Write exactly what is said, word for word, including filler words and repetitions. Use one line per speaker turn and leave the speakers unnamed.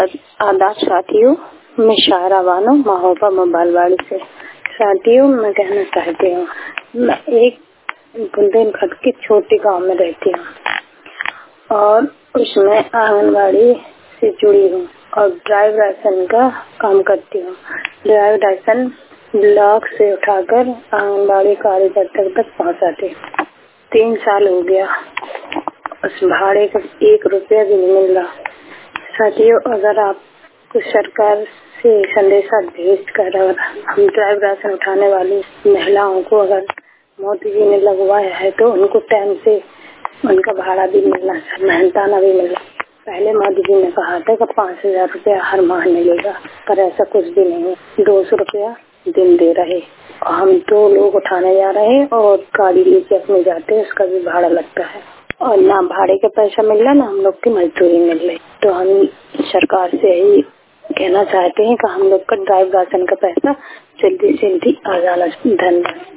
आदाब साथियों, मैं शायरा बानो महोबा मोबाइलवाड़ी से। साथियों, मैं कहना चाहती हूँ, मैं एक बुंदेलखंड के छोटे गांव में रहती हूँ और उसमें आंगनबाड़ी से जुड़ी हूँ और ड्राइव राशन का काम करती हूँ। ड्राइव राशन ब्लॉक से उठाकर आंगनबाड़ी कार्यकर्ता तक पहुँचाती हूँ। तीन साल हो गया, उस भाड़े का एक रुपया भी नहीं मिल रहा। साथियों, अगर आप कुछ सरकार से संदेशा भेज कर अगर हम ड्राइव राशन उठाने वाली महिलाओं को अगर मोदी जी ने लगवाया है तो उनको टाइम से उनका भाड़ा भी मिलना चाहिए, मेहनताना भी मिलना। पहले मोदी जी ने कहा था कि पाँच हजार रुपया हर माह मिलेगा, पर ऐसा कुछ भी नहीं है। दो सौ रुपया दिन दे रहे और हम दो लोग उठाने जा रहे हैं और गाड़ी लेके अपने जाते हैं, उसका भी भाड़ा लगता है और ना भाड़े का पैसा मिल रहा, ना हम लोग की मजदूरी मिल रही। तो हम सरकार से यही कहना चाहते हैं कि हम लोग का ड्राइव राशन का पैसा जल्दी से जल्दी आ जाना। धन्यवाद।